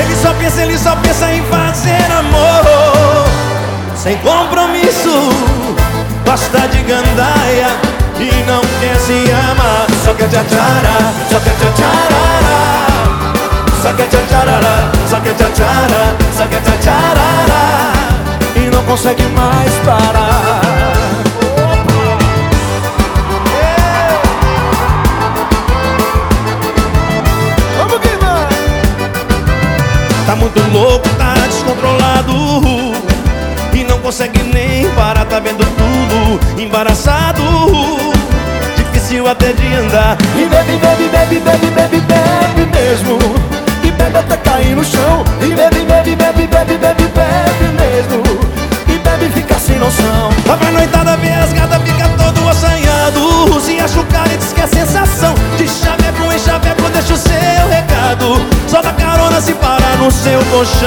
Ele só pensa em fazer amor sem compromisso, gosta de gandaia e não quer se amar. Só quer tchatchara, só quer tchatcharara, só quer tchatcharara, só quer tchatchara, só quer tchatcharara, e não consegue mais parar. Tá muito louco, tá descontrolado e não consegue nem parar, tá vendo tudo embaraçado, difícil até de andar. E bebe, bebe, bebe, bebe, bebe, bebe mesmo, e bebe até cair no chão. E bebe, bebe, bebe, bebe, bebe, bebe mesmo, e bebe fica sem noção. Vai pra noitada, vê as gatas, fica todo assanhado, se acha o cara e diz que é sensação. De chaveco em chaveco deixa o seu recado, só dá carona se parar no seu colchão.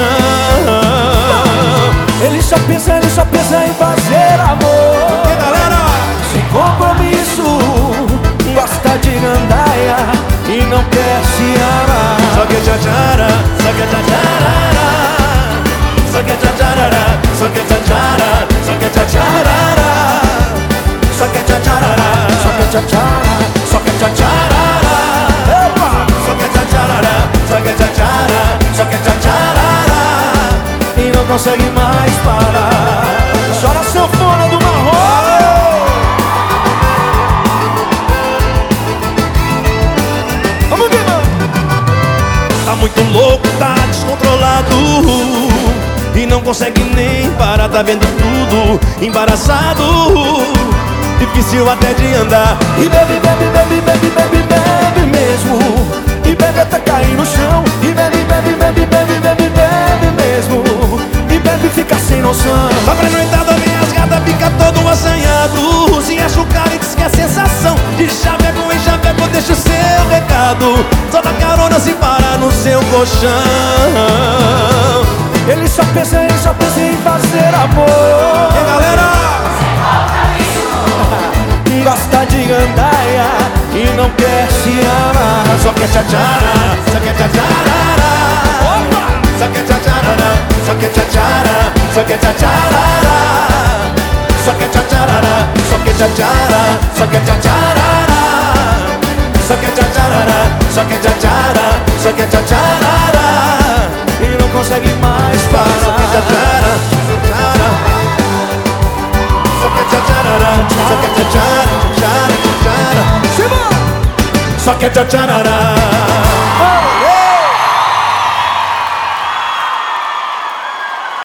Ele só pensa em fazer amor, e galera, sem compromisso, gosta de gandaia e não quer se amar. Só quer tchatchara, só quer tchatcharara, só quer tchatcharara, só quer tchatchara, só quer tchatcharara, só quer tchatcharara, só quer tchatchara, só quer tchatcharara, só quer tchatcharara, só quer tchatchara, só quer tchatcharara, e não consegue mais parar. Chora sanfona do Marrom. Vamos ver, mano. Tá muito louco, tá descontrolado e não consegue nem parar, tá vendo tudo embaraçado, difícil até de andar. E bebe, bebe, bebe, bebe, bebe, bebe mesmo, e bebe até cair no chão. E bebe, bebe, bebe, bebe, bebe, bebe mesmo, e bebe fica sem noção. Vai pra noitada, vem as gatas, fica todo assanhado, se acha o cara e diz que é sensação. De chaveco em chaveco deixa o seu recado, só dá carona se parar no seu colchão. Ele só pensa em fazer amor, e galera, gosta de gandaia e não quer se amar. Só quer tchatchara, só quer tchatcharara, só quer tchatcharara, só quer tchatchara, só quer tchatcharara, só quer tchatcharara, só quer tchatchara, só quer tchatcharara, só quer tchatcharara, só quer tchatchara, só quer tchatcharara, e não consegue mais parar. Só quer tchatchara, tchatchara, só quer tchatcharara, só quer tchatchara, tchatchara, tchatchara, só quer tchatcharara.